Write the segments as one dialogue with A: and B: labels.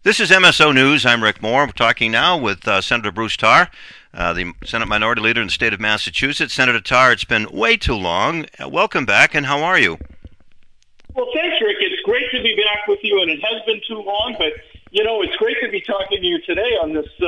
A: This is MSO News. I'm Rick Moore. We're talking now with Senator Bruce Tarr, the Senate Minority Leader in the state of Massachusetts. Senator Tarr, it's been way too long. Welcome back, and how are you?
B: Well, thanks, Rick. It's great to be back with you, and it has been too long, but, it's great to be talking to you today on this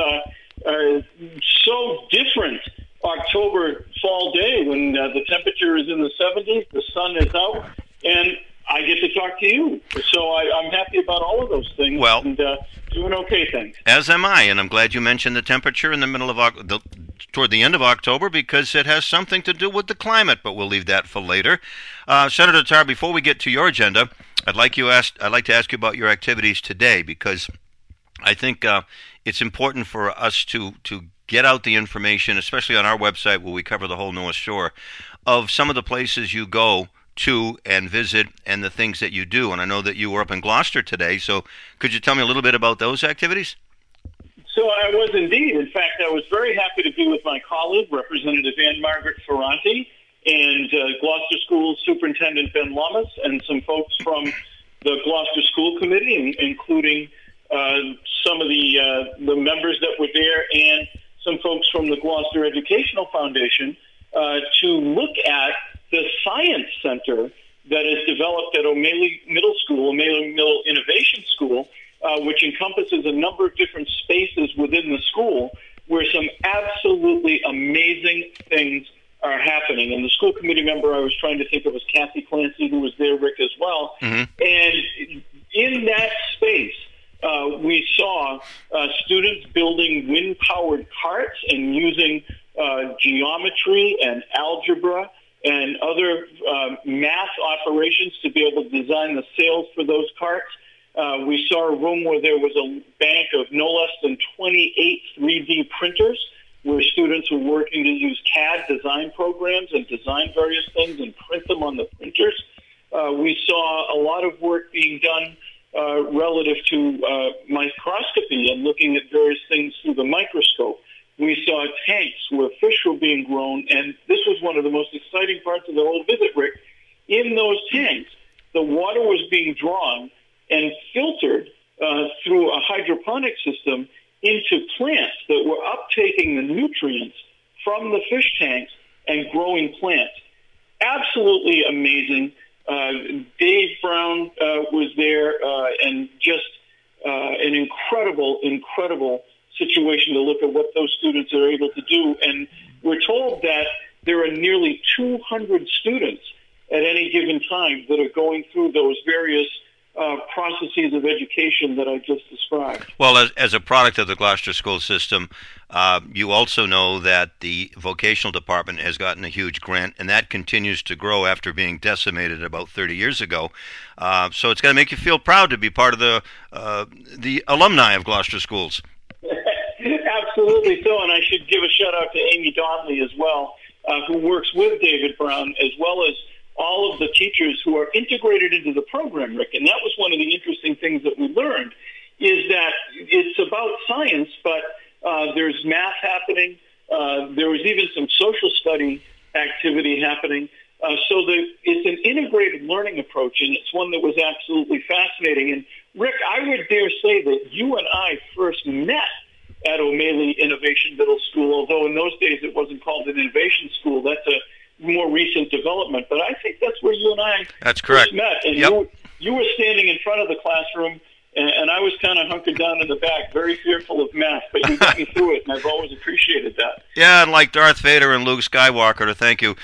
B: so different October fall day when the temperature is in the 70s, the sun is out, and I get to talk to you. So I'm happy about all of those things.
A: Well,
B: and doing okay, thanks.
A: As am I, and I'm glad you mentioned the temperature in the middle of toward the end of October, because it has something to do with the climate, but we'll leave that for later. Senator Tarr, before we get to your agenda, I'd like to ask you about your activities today, because I think it's important for us to get out the information, especially on our website where we cover the whole North Shore, of some of the places you go to and visit and the things that you do. And I know that you were up in Gloucester today, so could you tell me a little bit about those activities?
B: So I was indeed. In fact, I was very happy to be with my colleague, Representative Ann-Margaret Ferranti, and Gloucester School Superintendent Ben Lummis, and some folks from the Gloucester School Committee, including some of the members that were there, and some folks from the Gloucester Educational Foundation, to look at the Science Center that is developed at O'Malley Middle School, O'Malley Middle Innovation School, which encompasses a number of different spaces within the school where some absolutely amazing things are happening. And the school committee member I was trying to think of was Kathy Clancy, who was there, Rick, as well. Mm-hmm. And in that space, we saw students building wind-powered carts and using geometry and algebra and other math operations to be able to design the sails for those carts. We saw a room where there was a bank of no less than 28 3D printers where students were working to use CAD design programs and design various things and print them on the printers. We saw a lot of work being done relative to microscopy and looking at various things through the microscope. We saw tanks where fish were being grown, and this was one of the most exciting parts of the whole visit, Rick. In those tanks, the water was being drawn and filtered through a hydroponic system into plants that were uptaking the nutrients from the fish tanks and growing plants. Absolutely amazing. Dave Brown was there, and just an incredible situation to look at what those students are able to do. And we're told that there are nearly 200 students at any given time that are going through those various processes of education that I just described.
A: Well, as a product of the Gloucester school system, you also know that the vocational department has gotten a huge grant, and that continues to grow after being decimated about 30 years ago. So it's going to make you feel proud to be part of the alumni of Gloucester schools.
B: Absolutely so, and I should give a shout-out to Amy Donnelly as well, who works with David Brown, as well as all of the teachers who are integrated into the program, Rick. And that was one of the interesting things that we learned, is that it's about science, but there's math happening. There was even some social study activity happening. So it's an integrated learning approach, and it's one that was absolutely fascinating. And, Rick, I would dare say that you and I first met at O'Malley Innovation Middle School, although in those days it wasn't called an innovation school. That's a more recent development. But I think that's where you and I first met. And you were standing in front of the classroom, and I was kind of hunkered down in the back, very fearful of math, but you got me through it, and I've always appreciated that.
A: Yeah, and like Darth Vader and Luke Skywalker, to thank you.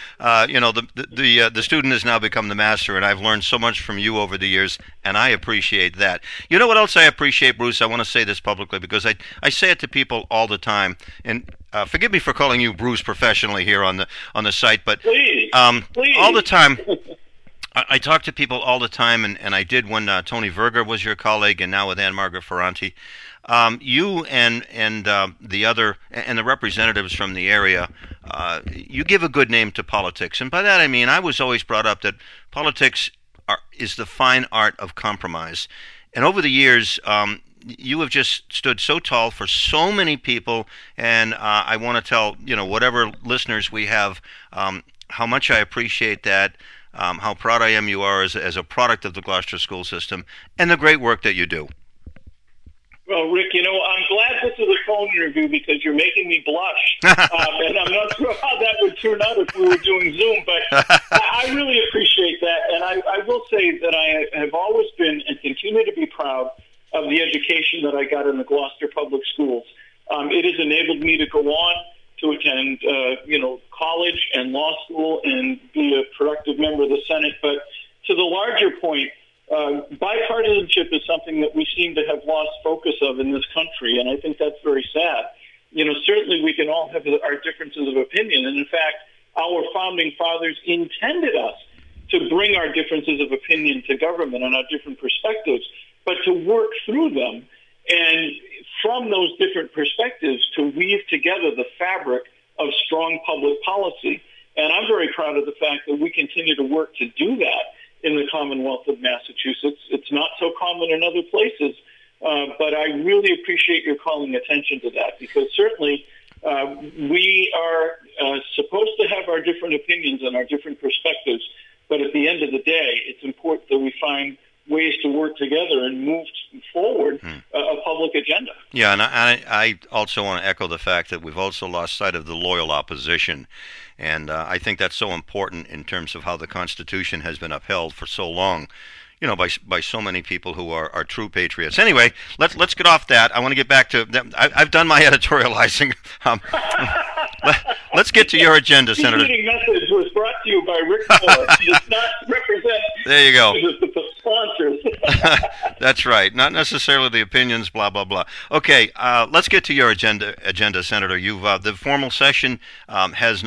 A: The student has now become the master, and I've learned so much from you over the years, and I appreciate that. You know what else I appreciate, Bruce? I want to say this publicly because I say it to people all the time, and forgive me for calling you Bruce professionally here on the site, but
B: please.
A: All the time. I talk to people all the time, and I did when Tony Verger was your colleague, and now with Ann-Margaret Ferranti. You and the representatives from the area, you give a good name to politics, and by that I mean I was always brought up that politics is the fine art of compromise, and over the years. You have just stood so tall for so many people, and I want to tell whatever listeners we have how much I appreciate that. How proud I am you are as a product of the Gloucester school system, and the great work that you do.
B: Well, Rick, I'm glad this is a phone interview because you're making me blush. And I'm not sure how that would turn out if we were doing Zoom, but I really appreciate that. And I will say that I have always been and continue to be proud of the education that I got in the Gloucester Public Schools. It has enabled me to go on to attend, college and law school and be a productive member of the Senate. But to the larger point, bipartisanship is something that we seem to have lost focus of in this country, and I think that's very sad. Certainly we can all have our differences of opinion, and in fact, our founding fathers intended us to bring our differences of opinion to government and our different perspectives, but to work through them, and from those different perspectives to weave together the fabric of strong public policy. And I'm very proud of the fact that we continue to work to do that in the Commonwealth of Massachusetts. It's not so common in other places, but I really appreciate your calling attention to that, because certainly we are supposed to have our different opinions and our different perspectives, but at the end of the day, it's important that we find ways to work together and move forward a public agenda.
A: Yeah, and I also want to echo the fact that we've also lost sight of the loyal opposition. And I think that's so important in terms of how the Constitution has been upheld for so long, by so many people who are true patriots. Anyway, let's get off that. I want to get back to I've done my editorializing. Let's get to your agenda, Senator.
B: This meeting message was brought to you by Rick Fuller. He does not represent.
A: There you go.
B: The sponsors.
A: That's right. Not necessarily the opinions. Blah blah blah. Okay, let's get to your agenda, Senator. You've the formal session has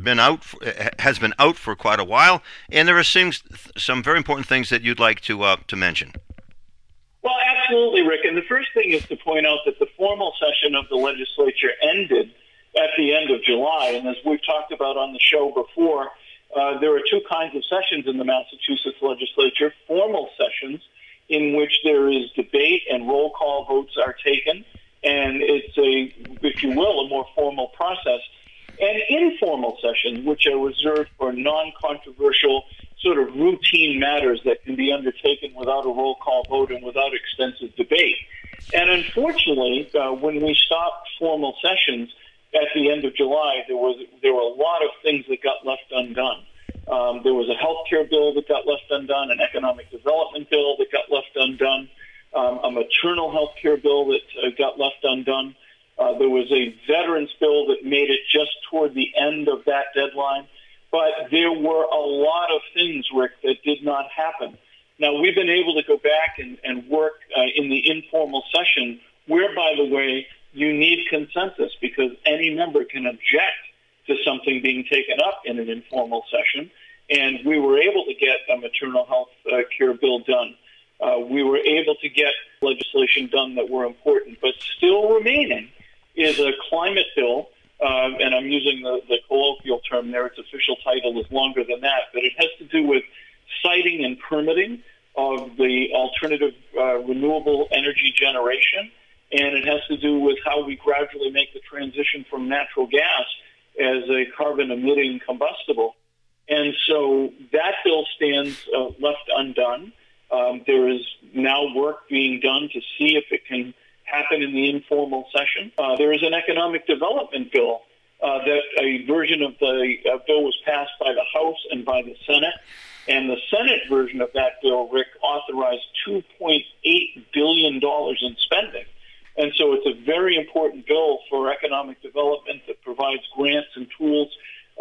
A: been out for quite a while, and there are some very important things that you'd like to mention.
B: Well, absolutely, Rick. And the first thing is to point out that the formal session of the legislature ended at the end of July. And as we've talked about on the show before, there are two kinds of sessions in the Massachusetts legislature: formal sessions, in which there is debate and roll call votes are taken, and it's if you will, a more formal process, and informal sessions, which are reserved for non-controversial sort of routine matters that can be undertaken without a roll call vote and without extensive debate. And unfortunately, when we stopped formal sessions at the end of July, there were a lot of things that got left undone. There was a health care bill that got left undone, an economic development bill that got left undone, a maternal health care bill that got left undone. There was a veterans bill that made it just toward the end of that deadline. But there were a lot of things, Rick, that did not happen. Now, we've been able to go back and work in the informal session where, by the way, you need consensus, because any member can object to something being taken up in an informal session. And we were able to get a maternal health care bill done. We were able to get legislation done that were important. But still remaining is a climate bill, and I'm using the colloquial term there. Its official title is longer than that, but it has to do with siting and permitting of the alternative renewable energy generation, and it has to do with how we gradually make the transition from natural gas as a carbon-emitting combustible. And so that bill stands left undone. There is now work being done to see if it can happen in the informal session. There is an economic development bill that a version of the bill was passed by the House and by the Senate. And the Senate version of that bill, Rick, authorized $2.8 billion in spending. And so it's a very important bill for economic development that provides grants and tools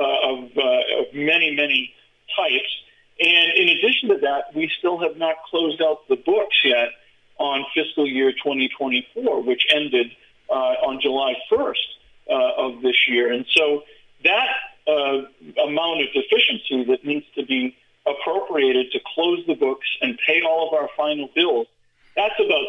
B: of many, many types. And in addition to that, we still have not closed out the books yet on fiscal year 2024, which ended on July 1st of this year. And so that amount of deficiency that needs to be appropriated to close the books and pay all of our final bills, that's about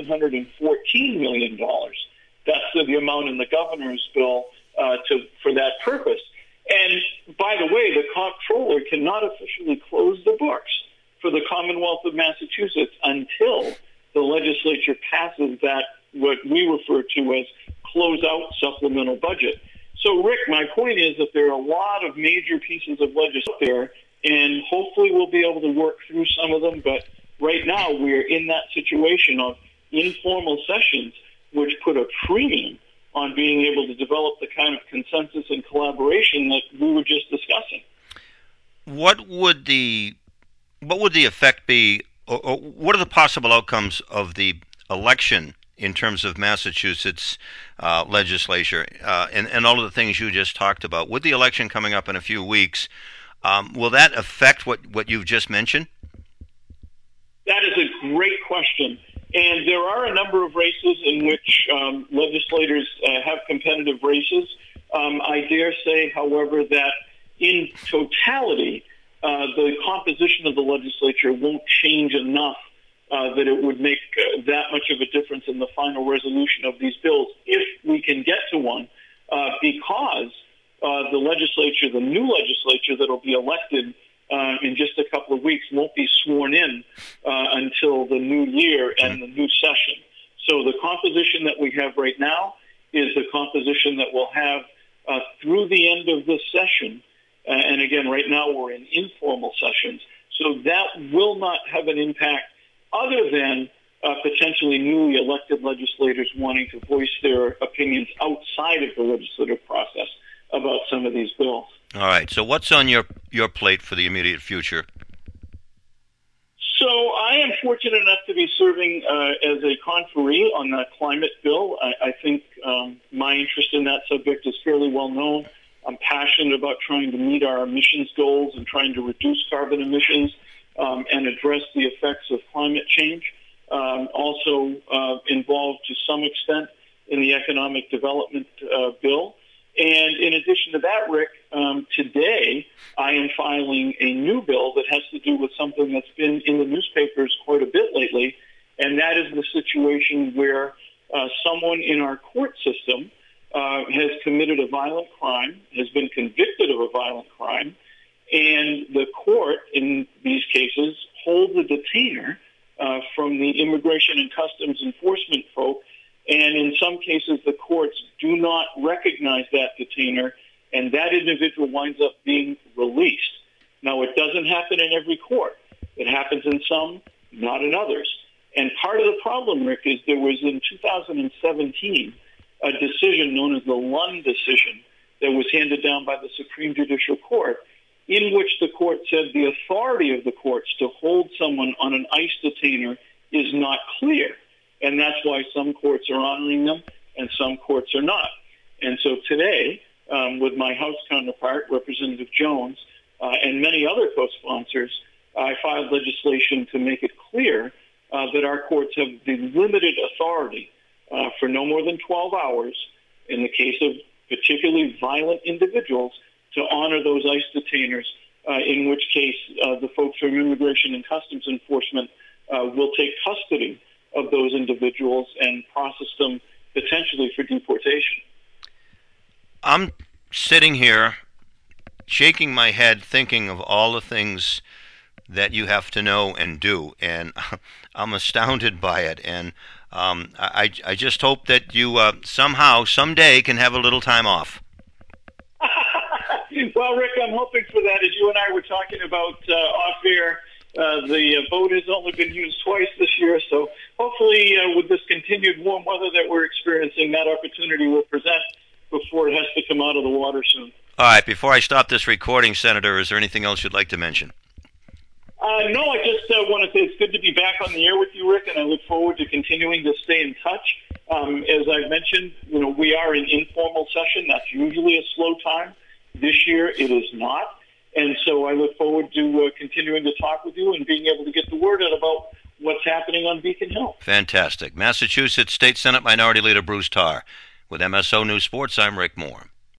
B: $714 million. That's the amount in the governor's bill for that purpose. And by the way, the comptroller cannot officially close the books for the Commonwealth of Massachusetts until the legislature passes that, what we refer to as close-out supplemental budget. So, Rick, my point is that there are a lot of major pieces of legislation there, and hopefully we'll be able to work through some of them. But right now we're in that situation of, informal sessions, which put a premium on being able to develop the kind of consensus and collaboration that we were just discussing.
A: What would the effect be, or what are the possible outcomes of the election in terms of Massachusetts legislature and all of the things you just talked about? With the election coming up in a few weeks, will that affect what you've just mentioned?
B: That is a great question. And there are a number of races in which legislators have competitive races. I dare say, however, that in totality, the composition of the legislature won't change enough that it would make that much of a difference in the final resolution of these bills, if we can get to one, because the legislature, the new legislature that will be elected in just a couple of weeks, won't be sworn in until the new year and the new session. So the composition that we have right now is the composition that we'll have through the end of this session. And again, right now we're in informal sessions. So that will not have an impact other than potentially newly elected legislators wanting to voice their opinions outside of the legislative process about some of these bills.
A: All right. So what's on your plate for the immediate future?
B: So I am fortunate enough to be serving as a conferee on the climate bill. I think my interest in that subject is fairly well known. I'm passionate about trying to meet our emissions goals and trying to reduce carbon emissions and address the effects of climate change. Also involved to some extent in the economic development bill. And in addition to that, Rick, today I am filing a new bill that has to do with something that's been in the newspapers quite a bit lately, and that is the situation where someone in our court system has committed a violent crime, has been convicted of a violent crime, and the court in these cases holds a detainer from the Immigration and Customs Enforcement folk. And in some cases, the courts do not recognize that detainer, and that individual winds up being released. Now, it doesn't happen in every court. It happens in some, not in others. And part of the problem, Rick, is there was in 2017 a decision known as the Lund decision that was handed down by the Supreme Judicial Court, in which the court said the authority of the courts to hold someone on an ICE detainer is not clear. And that's why some courts are honoring them and some courts are not. And so today, with my House counterpart, Representative Jones, and many other co-sponsors, I filed legislation to make it clear that our courts have the limited authority for no more than 12 hours in the case of particularly violent individuals to honor those ICE detainers, in which case the folks from Immigration and Customs Enforcement will take custody of those individuals and process them potentially for deportation.
A: I'm sitting here shaking my head thinking of all the things that you have to know and do, and I'm astounded by it. And I just hope that you somehow, someday, can have a little time off.
B: Well, Rick, I'm hoping for that. As you and I were talking about off-air, the boat has only been used twice this year, so hopefully with this continued warm weather that we're experiencing, that opportunity will present before it has to come out of the water soon.
A: All right, before I stop this recording, Senator, is there anything else you'd like to mention?
B: No, I just want to say it's good to be back on the air with you, Rick, and I look forward to continuing to stay in touch. As I've mentioned, we are in informal session. That's usually a slow time. This year it is not. And so I look forward to continuing to talk with you and being able to get the word out about what's happening on Beacon Hill.
A: Fantastic. Massachusetts State Senate Minority Leader Bruce Tarr. With MSO News Sports, I'm Rick Moore.